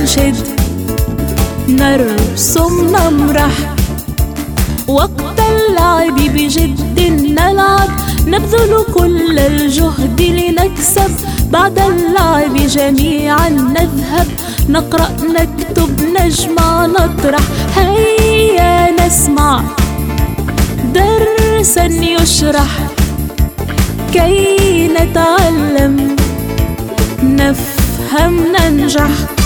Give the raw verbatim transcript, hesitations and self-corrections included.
ننشد، نرسم نمرح. وقت اللعب بجد نلعب، نبذل كل الجهد لنكسب. بعد اللعب جميعا نذهب، نقرأ نكتب نجمع نطرح. هيا نسمع درسا يشرح، كي نتعلم نفهم ننجح.